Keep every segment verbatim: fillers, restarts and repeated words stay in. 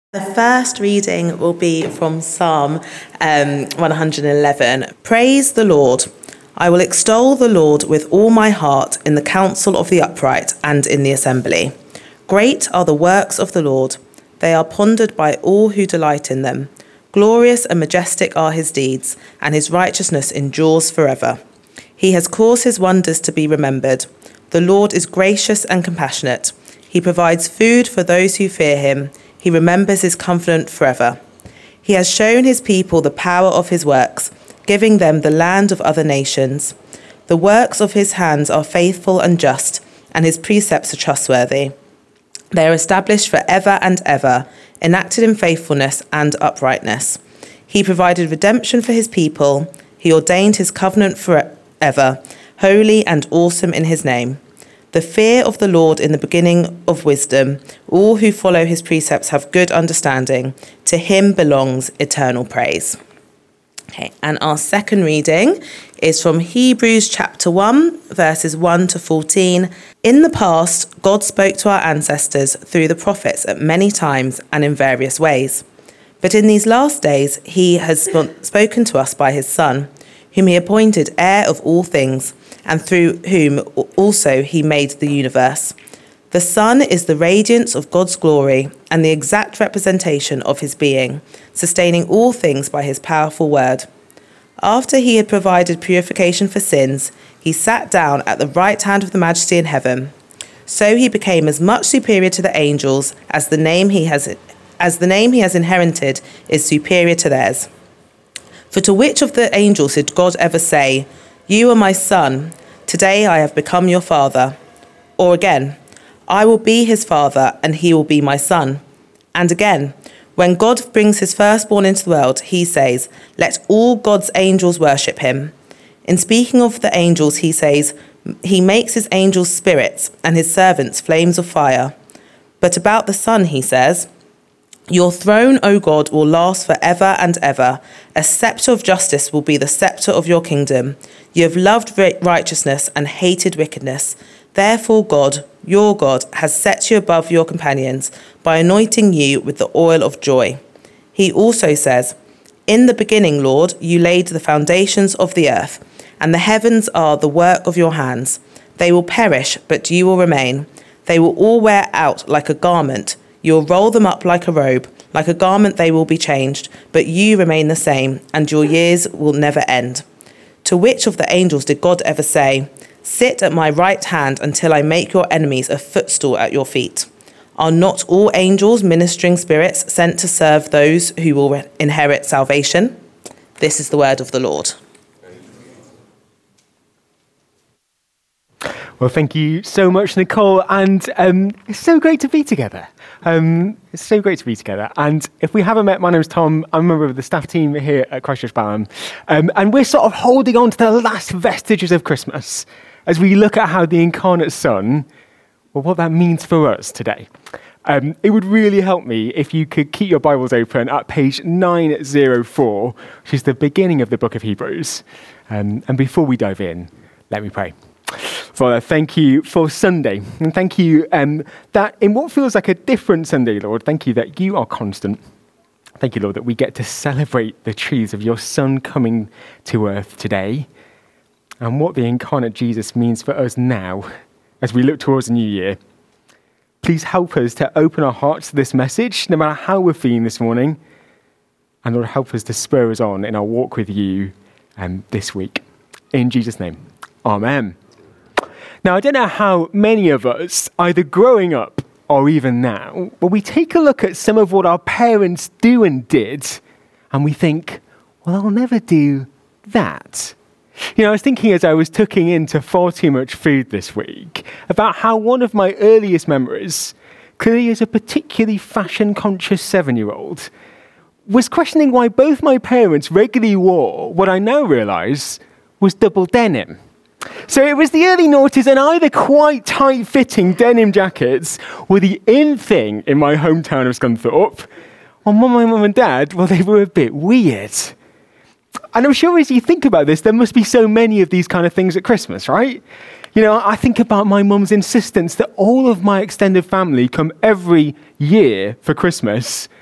The first reading will be from Psalm um, one hundred eleven. Praise the Lord. I will extol the Lord with all my heart in the council of the upright and in the assembly. Great are the works of the Lord. They are pondered by all who delight in them. Glorious and majestic are his deeds, and his righteousness endures forever. He has caused his wonders to be remembered. The Lord is gracious and compassionate. He provides food for those who fear him. He remembers his covenant forever. He has shown his people the power of his works, giving them the land of other nations. The works of his hands are faithful and just, and his precepts are trustworthy. They are established forever and ever, enacted in faithfulness and uprightness. He provided redemption for his people. He ordained his covenant forever, holy and awesome in his name. The fear of the Lord in the beginning of wisdom. All who follow his precepts have good understanding. To him belongs eternal praise. Okay, and our second reading is from Hebrews chapter one, verses one to fourteen. In the past, God spoke to our ancestors through the prophets at many times and in various ways. But in these last days, he has sp- spoken to us by his Son, whom he appointed heir of all things, and through whom also he made the universe. The Son is the radiance of God's glory and the exact representation of his being, sustaining all things by his powerful word. After he had provided purification for sins, he sat down at the right hand of the Majesty in heaven. So he became as much superior to the angels as the name he has, as the name he has inherited is superior to theirs. For to which of the angels did God ever say, "You are my son, today I have become your father"? Or again, "I will be his father, and he will be my son"? And again, when God brings his firstborn into the world, he says, "Let all God's angels worship him." In speaking of the angels, he says, "He makes his angels spirits, and his servants flames of fire." But about the Son, he says, "Your throne, O God, will last forever and ever. A scepter of justice will be the scepter of your kingdom. You have loved righteousness and hated wickedness. Therefore God, your God, has set you above your companions by anointing you with the oil of joy." He also says, "In the beginning, Lord, you laid the foundations of the earth, and the heavens are the work of your hands. They will perish, but you will remain. They will all wear out like a garment. You will roll them up like a robe. Like a garment they will be changed, but you remain the same, and your years will never end." To which of the angels did God ever say, "Sit at my right hand until I make your enemies a footstool at your feet"? Are not all angels ministering spirits sent to serve those who will inherit salvation? This is the word of the Lord. Well, thank you so much, Nicole, and um, it's so great to be together. Um, it's so great to be together. And if we haven't met, my name's Tom. I'm a member of the staff team here at Christchurch Balham, um, and we're sort of holding on to the last vestiges of Christmas as we look at how the incarnate Son, well, what that means for us today. Um, it would really help me if you could keep your Bibles open at page nine oh four, which is the beginning of the book of Hebrews. Um, and before we dive in, let me pray. Father, thank you for Sunday, and thank you um, that in what feels like a different Sunday, Lord, thank you that you are constant. Thank you, Lord, that we get to celebrate the truths of your Son coming to earth today, and what the incarnate Jesus means for us now as we look towards the new year. Please help us to open our hearts to this message, no matter how we're feeling this morning, and Lord, help us to spur us on in our walk with you um, this week. In Jesus' name, amen. Now, I don't know how many of us, either growing up or even now, but we take a look at some of what our parents do and did, and we think, well, I'll never do that. You know, I was thinking as I was tucking into far too much food this week about how one of my earliest memories, clearly as a particularly fashion-conscious seven-year-old, was questioning why both my parents regularly wore what I now realise was double denim. So it was the early noughties, and either quite tight-fitting denim jackets were the in thing in my hometown of Scunthorpe, or my mum and dad, well, they were a bit weird. And I'm sure as you think about this, there must be so many of these kind of things at Christmas, right? You know, I think about my mum's insistence that all of my extended family come every year for Christmas,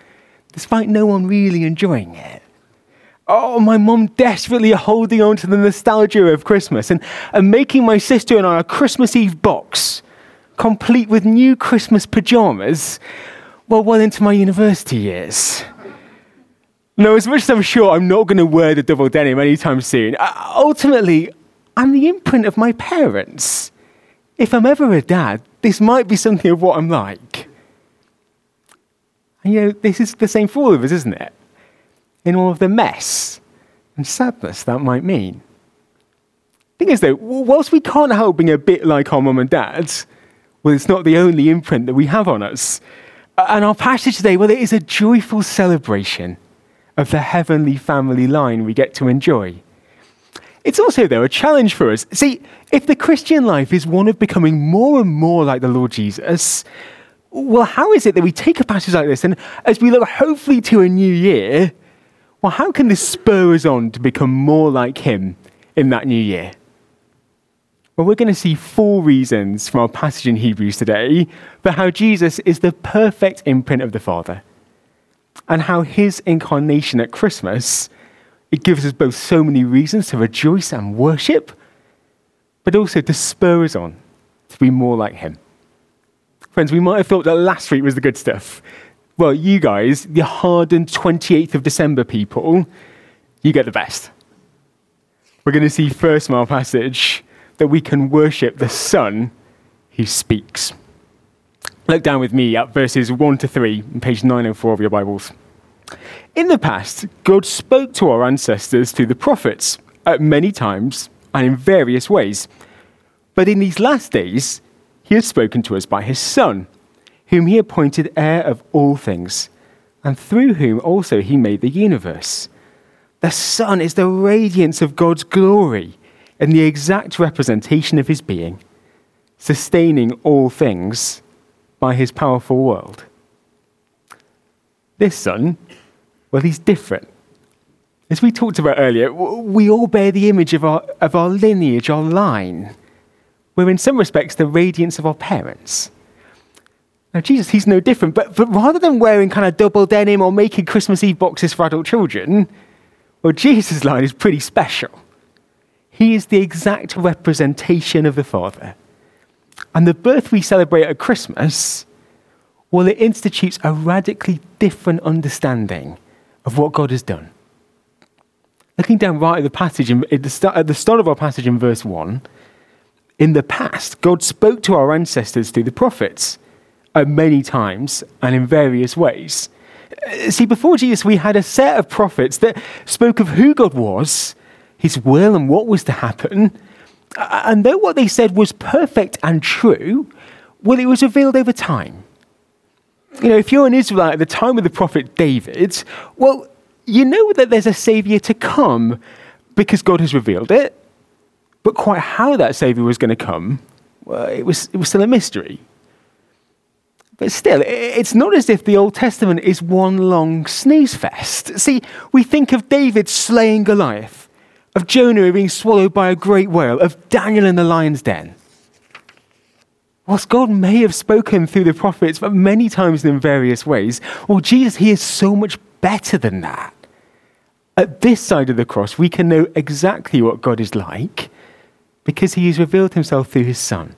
despite no one really enjoying it. Oh, my mum desperately holding on to the nostalgia of Christmas and, and making my sister and I a Christmas Eve box, complete with new Christmas pyjamas, well, well into my university years. No, as much as I'm sure I'm not going to wear the double denim anytime soon, uh, ultimately, I'm the imprint of my parents. If I'm ever a dad, this might be something of what I'm like. And you know, this is the same for all of us, isn't it? In all of the mess and sadness that might mean. Thing is though, whilst we can't help being a bit like our mum and dad, well, it's not the only imprint that we have on us. And our passage today, well, it is a joyful celebration of the heavenly family line we get to enjoy. It's also, though, a challenge for us. See, if the Christian life is one of becoming more and more like the Lord Jesus, well, how is it that we take a passage like this and as we look hopefully to a new year, well, how can this spur us on to become more like him in that new year? Well, we're going to see four reasons from our passage in Hebrews today for how Jesus is the perfect imprint of the Father, and how his incarnation at Christmas, it gives us both so many reasons to rejoice and worship, but also to spur us on to be more like him. Friends, we might have thought that last week was the good stuff. Well, you guys, the hardened twenty-eighth of December people, you get the best. We're going to see first from our passage that we can worship the Son who speaks. Look down with me at verses one to three on page nine oh four of your Bibles. In the past, God spoke to our ancestors through the prophets at many times and in various ways. But in these last days, he has spoken to us by his Son, whom he appointed heir of all things, and through whom also he made the universe. The Son is the radiance of God's glory and the exact representation of his being, sustaining all things by his powerful word. This Son, well, he's different. As we talked about earlier, we all bear the image of our, of our lineage, our line. We're in some respects the radiance of our parents. Now, Jesus, he's no different, but, but rather than wearing kind of double denim or making Christmas Eve boxes for adult children, well, Jesus' line is pretty special. He is the exact representation of the Father. And the birth we celebrate at Christmas, well, it institutes a radically different understanding of what God has done. Looking down right at the passage, in, at, the start, at the start of our passage in verse one, in the past, God spoke to our ancestors through the prophets at many times and in various ways. See, before Jesus, we had a set of prophets that spoke of who God was, his will and what was to happen. And though what they said was perfect and true, well, it was revealed over time. You know, if you're an Israelite at the time of the prophet David, well, you know that there's a saviour to come because God has revealed it. But quite how that saviour was going to come, well, it was, it was still a mystery. But still, it's not as if the Old Testament is one long snooze fest. See, we think of David slaying Goliath, of Jonah being swallowed by a great whale, of Daniel in the lion's den. Whilst God may have spoken through the prophets many times in various ways, well, Jesus, he is so much better than that. At this side of the cross, we can know exactly what God is like because he has revealed himself through his Son.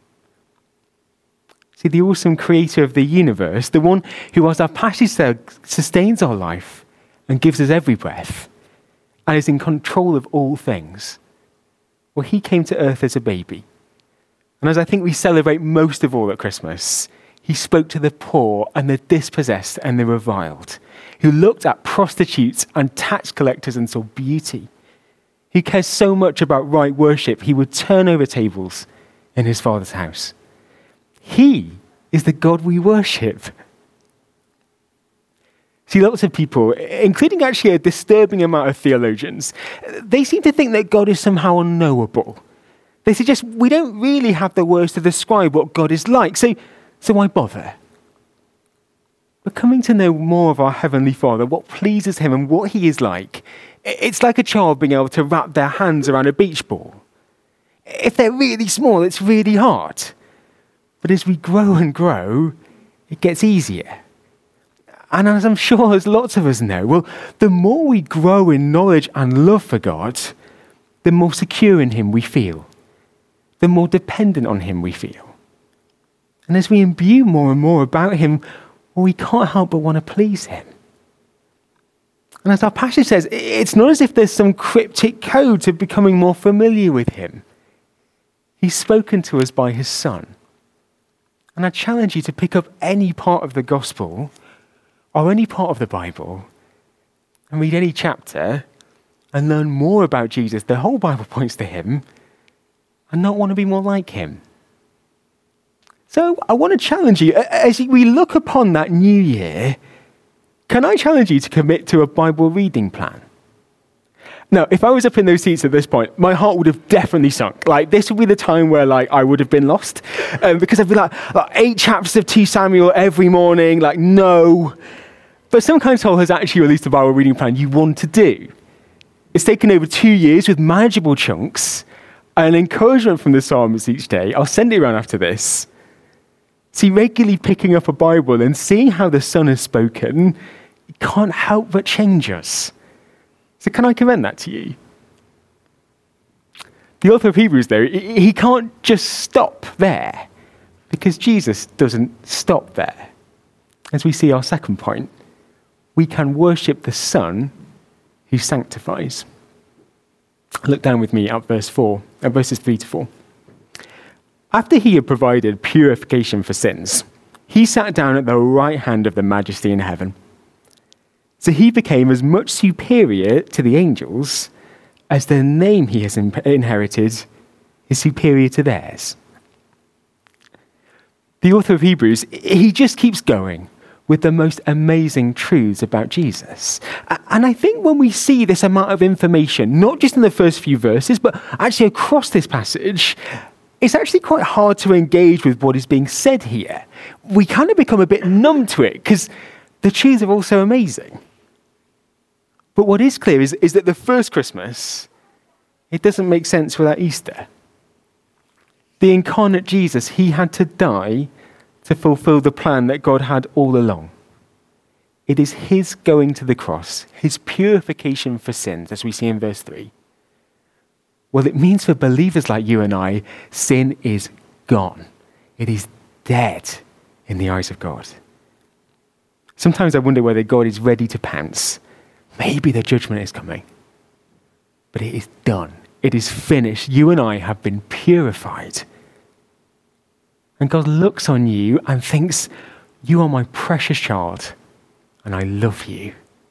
See, the awesome creator of the universe, the one who, as our passage says, sustains our life and gives us every breath and is in control of all things, well, he came to earth as a baby. And as I think we celebrate most of all at Christmas, he spoke to the poor and the dispossessed and the reviled, who looked at prostitutes and tax collectors and saw beauty, who cares so much about right worship, he would turn over tables in his Father's house. He is the God we worship. See, lots of people, including actually a disturbing amount of theologians, they seem to think that God is somehow unknowable. They suggest we don't really have the words to describe what God is like, so, so why bother? But coming to know more of our Heavenly Father, what pleases him and what he is like, it's like a child being able to wrap their hands around a beach ball. If they're really small, it's really hard. But as we grow and grow, it gets easier. And as I'm sure as lots of us know, well, the more we grow in knowledge and love for God, the more secure in him we feel, the more dependent on him we feel. And as we imbue more and more about him, well, we can't help but want to please him. And as our passage says, it's not as if there's some cryptic code to becoming more familiar with him. He's spoken to us by his Son. And I challenge you to pick up any part of the gospel or any part of the Bible and read any chapter and learn more about Jesus. The whole Bible points to him and not want to be more like him. So I want to challenge you, as we look upon that new year, can I challenge you to commit to a Bible reading plan? Now, if I was up in those seats at this point, my heart would have definitely sunk. Like, this would be the time where, like, I would have been lost. Um, because I'd be like, like, eight chapters of Second Samuel every morning. Like, no. But Some Kind Soul has actually released a Bible reading plan you want to do. It's taken over two years with manageable chunks and encouragement from the Psalms each day. I'll send it around after this. See, regularly picking up a Bible and seeing how the Son has spoken, it can't help but change us. So can I commend that to you? The author of Hebrews, though, he can't just stop there, because Jesus doesn't stop there. As we see our second point, we can worship the Son who sanctifies. Look down with me at verse four, at verses three to four. After he had provided purification for sins, he sat down at the right hand of the Majesty in heaven. So he became as much superior to the angels as the name he has inherited is superior to theirs. The author of Hebrews, he just keeps going with the most amazing truths about Jesus. And I think when we see this amount of information, not just in the first few verses, but actually across this passage, it's actually quite hard to engage with what is being said here. We kind of become a bit numb to it because the truths are all so amazing. But what is clear is, is that the first Christmas, it doesn't make sense without Easter. The incarnate Jesus, he had to die to fulfill the plan that God had all along. It is his going to the cross, his purification for sins, as we see in verse three. Well, it means for believers like you and I, sin is gone. It is dead in the eyes of God. Sometimes I wonder whether God is ready to pounce. Maybe the judgment is coming. But it is done. It is finished. You and I have been purified. And God looks on you and thinks, you are my precious child, and I love you.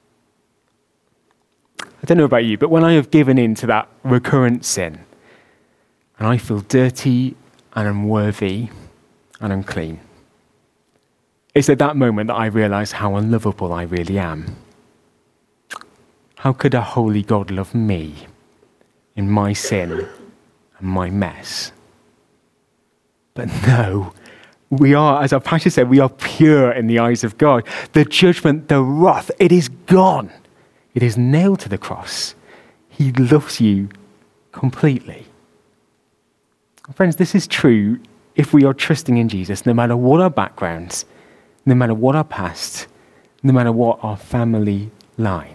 I don't know about you, but when I have given in to that recurrent sin, and I feel dirty and unworthy and unclean, it's at that moment that I realize how unlovable I really am. How could a holy God love me in my sin and my mess? But no, we are, as our pastor said, we are pure in the eyes of God. The judgment, the wrath, it is gone. It is nailed to the cross. He loves you completely. Friends, this is true if we are trusting in Jesus, no matter what our backgrounds, no matter what our past, no matter what our family line.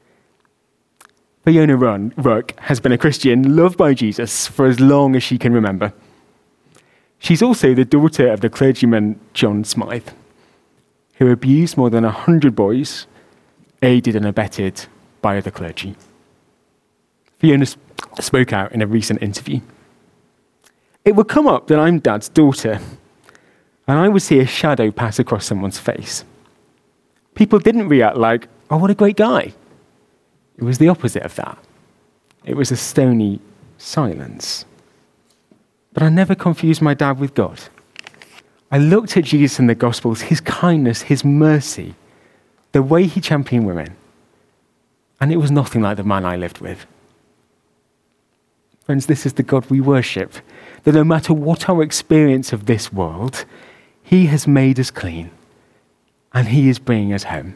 Fiona Ruck has been a Christian, loved by Jesus for as long as she can remember. She's also the daughter of the clergyman John Smythe, who abused more than a hundred boys, aided and abetted by other clergy. Fiona spoke out in a recent interview. It would come up that I'm Dad's daughter, and I would see a shadow pass across someone's face. People didn't react like, oh, what a great guy. It was the opposite of that. It was a stony silence. But I never confused my dad with God. I looked at Jesus in the Gospels, his kindness, his mercy, the way he championed women, and it was nothing like the man I lived with. Friends, this is the God we worship, that no matter what our experience of this world, he has made us clean, and he is bringing us home.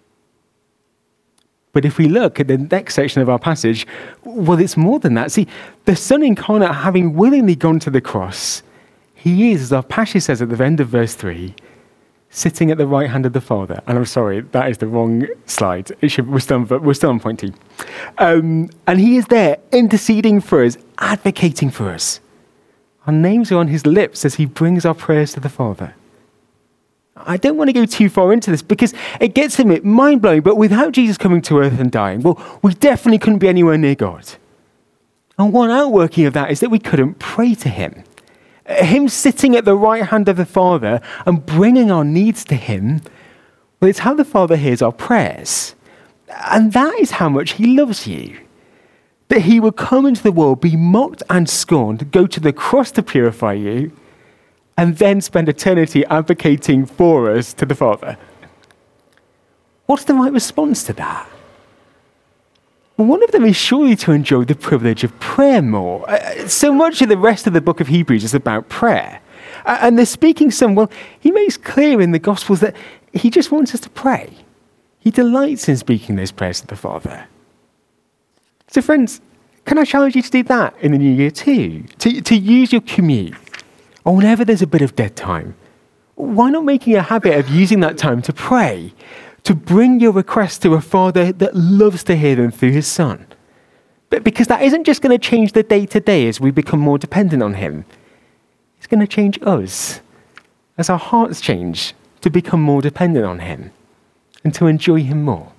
But if we look at the next section of our passage, well, it's more than that. See, the Son incarnate, having willingly gone to the cross, he is, as our passage says at the end of verse three, sitting at the right hand of the Father. And I'm sorry, that is the wrong slide. It should, we're, still, we're still on point two. Um, and he is there interceding for us, advocating for us. Our names are on his lips as he brings our prayers to the Father. I don't want to go too far into this because it gets a bit mind-blowing, but without Jesus coming to earth and dying, well, we definitely couldn't be anywhere near God. And one outworking of that is that we couldn't pray to him. Him sitting at the right hand of the Father and bringing our needs to him, well, it's how the Father hears our prayers. And that is how much he loves you. That he would come into the world, be mocked and scorned, go to the cross to purify you, and then spend eternity advocating for us to the Father. What's the right response to that? Well, one of them is surely to enjoy the privilege of prayer more. Uh, so much of the rest of the book of Hebrews is about prayer. Uh, and the speaking son, well, he makes clear in the Gospels that he just wants us to pray. He delights in speaking those prayers to the Father. So friends, can I challenge you to do that in the new year too? To, to use your commute, or whenever there's a bit of dead time. Why not making a habit of using that time to pray, to bring your requests to a Father that loves to hear them through his Son? But because that isn't just going to change the day-to-day as we become more dependent on him. It's going to change us as our hearts change to become more dependent on him and to enjoy him more.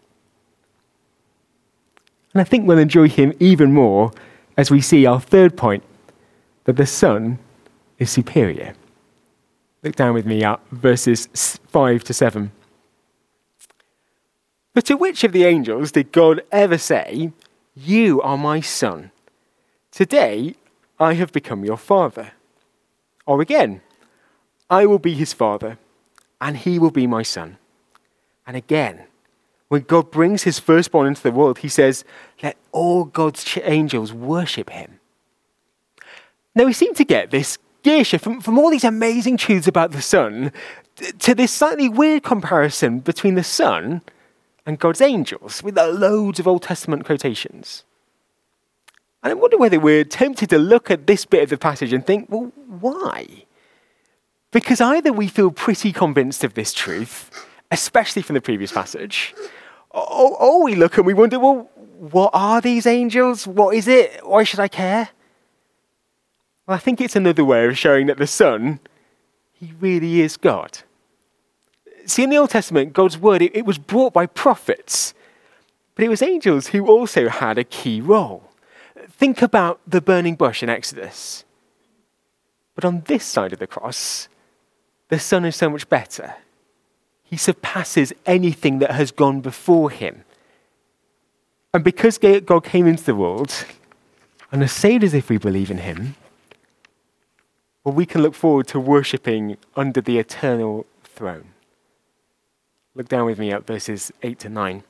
And I think we'll enjoy him even more as we see our third point, that the Son is superior. Look down with me at verses five to seven. But to which of the angels did God ever say, "You are my son. Today I have become your father"? Or again, "I will be his father, and he will be my son." And again, when God brings his firstborn into the world, he says, "Let all God's angels worship him." Now we seem to get this gear shift from, from all these amazing truths about the Son to this slightly weird comparison between the Son and God's angels with loads of Old Testament quotations. And I wonder whether we're tempted to look at this bit of the passage and think, well, why? Because either we feel pretty convinced of this truth, especially from the previous passage, or, or we look and we wonder, well, what are these angels? What is it? Why should I care? Well, I think it's another way of showing that the Son, he really is God. See, in the Old Testament, God's word, it, it was brought by prophets, but it was angels who also had a key role. Think about the burning bush in Exodus. But on this side of the cross, the Son is so much better. He surpasses anything that has gone before him. And because God came into the world and has saved us if we believe in him, well, we can look forward to worshipping under the eternal throne. Look down with me at verses eight to nine.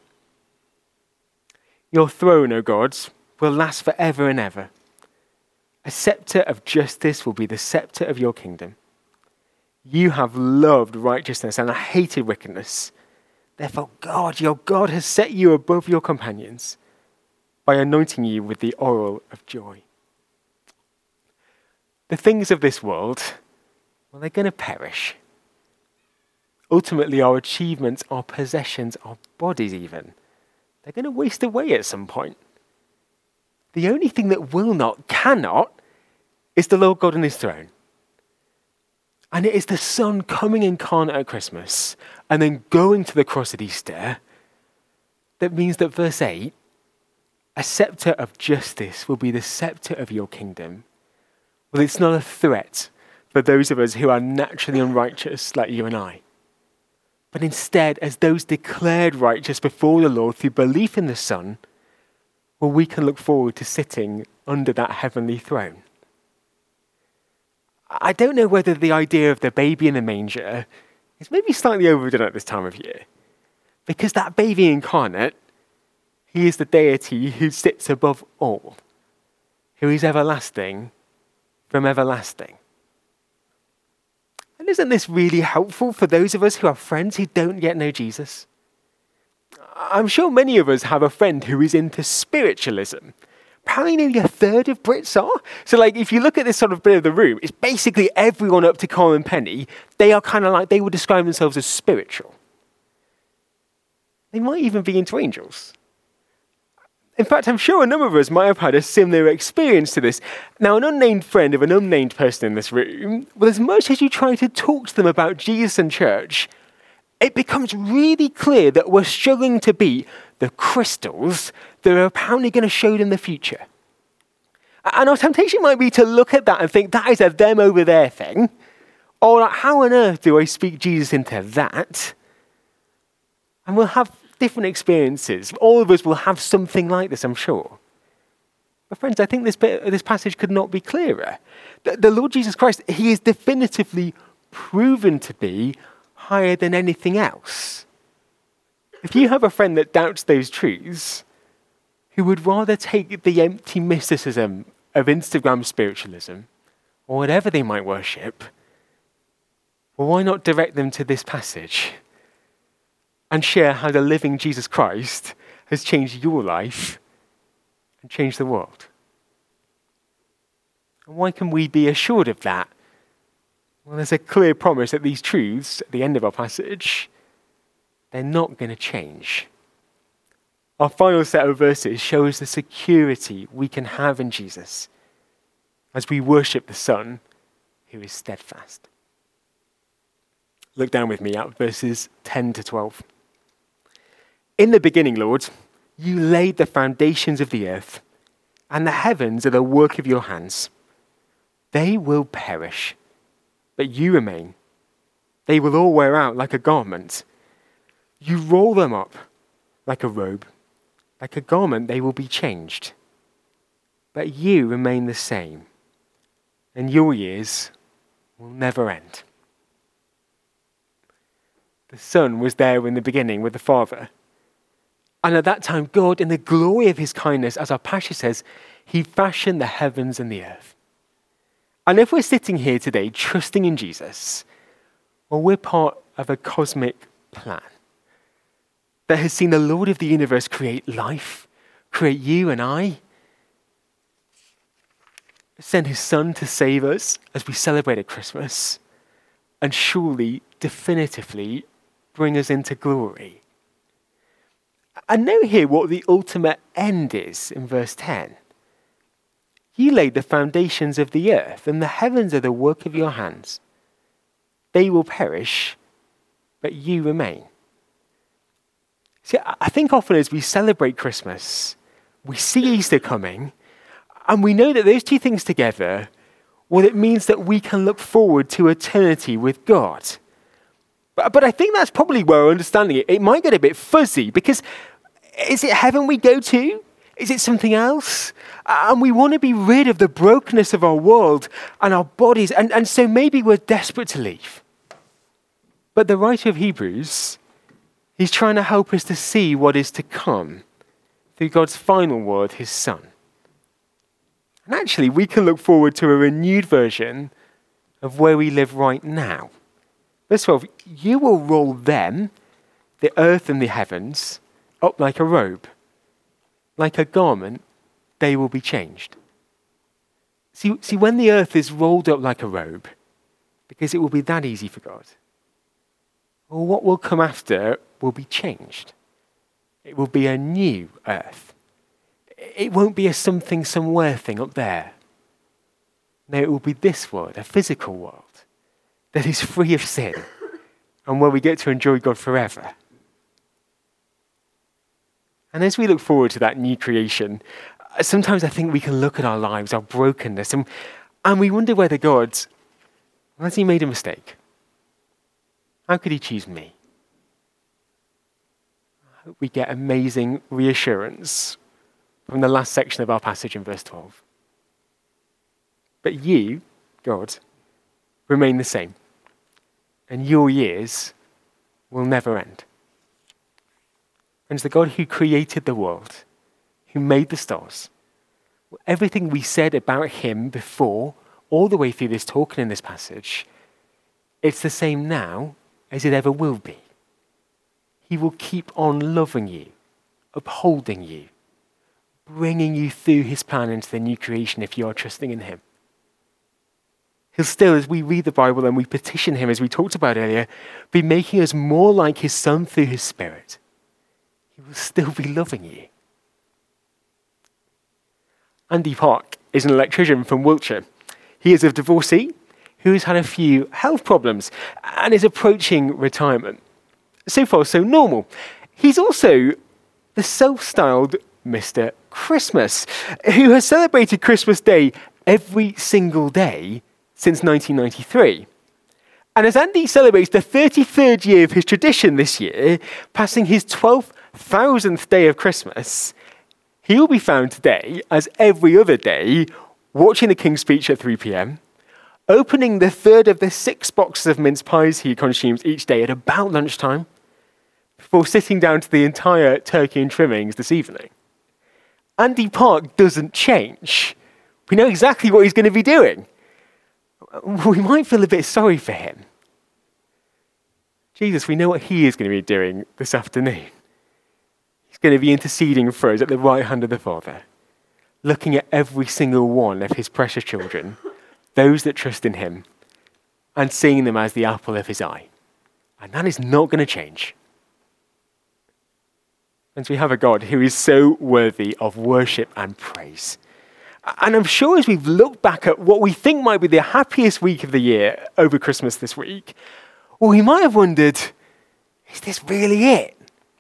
Your throne, O God, will last forever and ever. A scepter of justice will be the scepter of your kingdom. You have loved righteousness and hated wickedness. Therefore, God, your God, has set you above your companions by anointing you with the oil of joy. The things of this world, well, they're going to perish. Ultimately, our achievements, our possessions, our bodies even, they're going to waste away at some point. The only thing that will not, cannot, is the Lord God on his throne. And it is the Son coming incarnate at Christmas and then going to the cross at Easter that means that verse eight, a scepter of justice will be the scepter of your kingdom. Well, it's not a threat for those of us who are naturally unrighteous like you and I. But instead, as those declared righteous before the Lord through belief in the Son, well, we can look forward to sitting under that heavenly throne. I don't know whether the idea of the baby in the manger is maybe slightly overdone at this time of year. Because that baby incarnate, he is the deity who sits above all, who is everlasting from everlasting. And isn't this really helpful for those of us who have friends who don't yet know Jesus? I'm sure many of us have a friend who is into spiritualism, Apparently nearly a third of Brits are. So like, if you look at this sort of bit of the room, it's basically everyone up to Colin and Penny. They are kind of like, they would describe themselves as spiritual. They might even be into angels. In fact, I'm sure a number of us might have had a similar experience to this. Now, an unnamed friend of an unnamed person in this room, well, as much as you try to talk to them about Jesus and church, it becomes really clear that we're struggling to be the crystals that are apparently going to show them the future. And our temptation might be to look at that and think that is a them over there thing. Or like, how on earth do I speak Jesus into that? And we'll have different experiences. All of us will have something like this, I'm sure. But friends, I think this bit, this passage could not be clearer. The, the Lord Jesus Christ, he is definitively proven to be higher than anything else. If you have a friend that doubts those truths, who would rather take the empty mysticism of Instagram spiritualism, or whatever they might worship, well, why not direct them to this passage and share how the living Jesus Christ has changed your life and changed the world? And why can we be assured of that? Well, there's a clear promise that these truths at the end of our passage, they're not going to change. Our final set of verses shows the security we can have in Jesus as we worship the Son who is steadfast. Look down with me at verses ten to twelve. In the beginning, Lord, you laid the foundations of the earth, and the heavens are the work of your hands. They will perish, but you remain. They will all wear out like a garment. You roll them up like a robe. Like a garment, they will be changed. But you remain the same, and your years will never end. The Son was there in the beginning with the Father. And at that time, God, in the glory of his kindness, as our passage says, he fashioned the heavens and the earth. And if we're sitting here today trusting in Jesus, well, we're part of a cosmic plan that has seen the Lord of the universe create life, create you and I, send his Son to save us as we celebrate at Christmas, and surely, definitively, bring us into glory. And note here what the ultimate end is in verse ten. You laid the foundations of the earth, and the heavens are the work of your hands. They will perish, but you remain. See, I think often as we celebrate Christmas, we see Easter coming, and we know that those two things together, well, it means that we can look forward to eternity with God. But, but I think that's probably where we're understanding it. It might get a bit fuzzy, because is it heaven we go to? Is it something else? And we want to be rid of the brokenness of our world and our bodies, and, and so maybe we're desperate to leave. But the writer of Hebrews, he's trying to help us to see what is to come through God's final word, his Son. And actually, we can look forward to a renewed version of where we live right now. Verse twelve, you will roll them, the earth and the heavens, up like a robe. Like a garment, they will be changed. See, see, when the earth is rolled up like a robe, because it will be that easy for God, well, what will come after will be changed. It will be a new earth. It won't be a something somewhere thing up there. No, it will be this world, a physical world, that is free of sin and where we get to enjoy God forever. And as we look forward to that new creation, sometimes I think we can look at our lives, our brokenness, and, and we wonder whether God, has he made a mistake? How could he choose me? I hope we get amazing reassurance from the last section of our passage in verse twelve. But you, God, remain the same, and your years will never end. And it's the God who created the world, who made the stars. Everything we said about him before, all the way through this talk and in this passage, it's the same now as it ever will be. He will keep on loving you, upholding you, bringing you through his plan into the new creation if you are trusting in him. He'll still, as we read the Bible and we petition him, as we talked about earlier, be making us more like his Son through his Spirit. He will still be loving you. Andy Park is an electrician from Wiltshire. He is a divorcee who has had a few health problems and is approaching retirement. So far, so normal. He's also the self-styled Mister Christmas, who has celebrated Christmas Day every single day since nineteen ninety-three. And as Andy celebrates the thirty-third year of his tradition this year, passing his twelve thousandth day of Christmas, he will be found today, as every other day, watching the King's Speech at three p.m, opening the third of the six boxes of mince pies he consumes each day at about lunchtime, before sitting down to the entire turkey and trimmings this evening. Andy Park doesn't change. We know exactly what he's going to be doing. We might feel a bit sorry for him. Jesus, we know what he is going to be doing this afternoon. He's going to be interceding for us at the right hand of the Father, looking at every single one of his precious children, those that trust in him, and seeing them as the apple of his eye. And that is not going to change. And we have a God who is so worthy of worship and praise. And I'm sure as we've looked back at what we think might be the happiest week of the year over Christmas this week, well, we might have wondered, is this really it?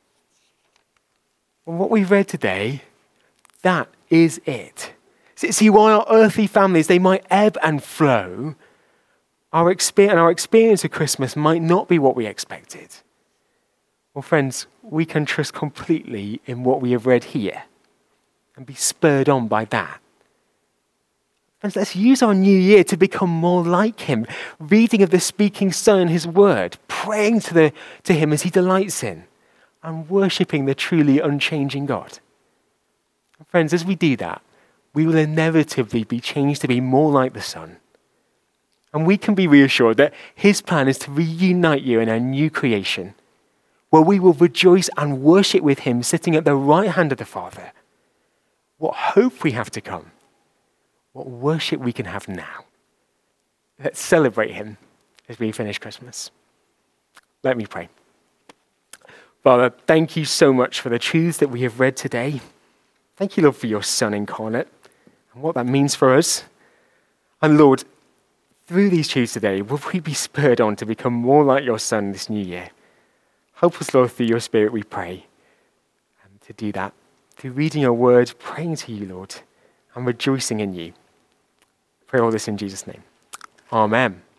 Well, what we've read today, that is it. See, while our earthly families, they might ebb and flow, our experience, and our experience of Christmas might not be what we expected. Well, friends, we can trust completely in what we have read here and be spurred on by that. Friends, let's use our new year to become more like him, reading of the speaking Son and his word, praying to, the, to him as he delights in, and worshipping the truly unchanging God. And friends, as we do that, we will inevitably be changed to be more like the Son. And we can be reassured that his plan is to reunite you in a new creation, where we will rejoice and worship with him sitting at the right hand of the Father. What hope we have to come. What worship we can have now. Let's celebrate him as we finish Christmas. Let me pray. Father, thank you so much for the truths that we have read today. Thank you, Lord, for your Son incarnate and what that means for us. And Lord, through these truths today, will we be spurred on to become more like your Son this new year? Help us, Lord, through your Spirit, we pray, and to do that through reading your word, praying to you, Lord, and rejoicing in you. Pray all this in Jesus' name. Amen.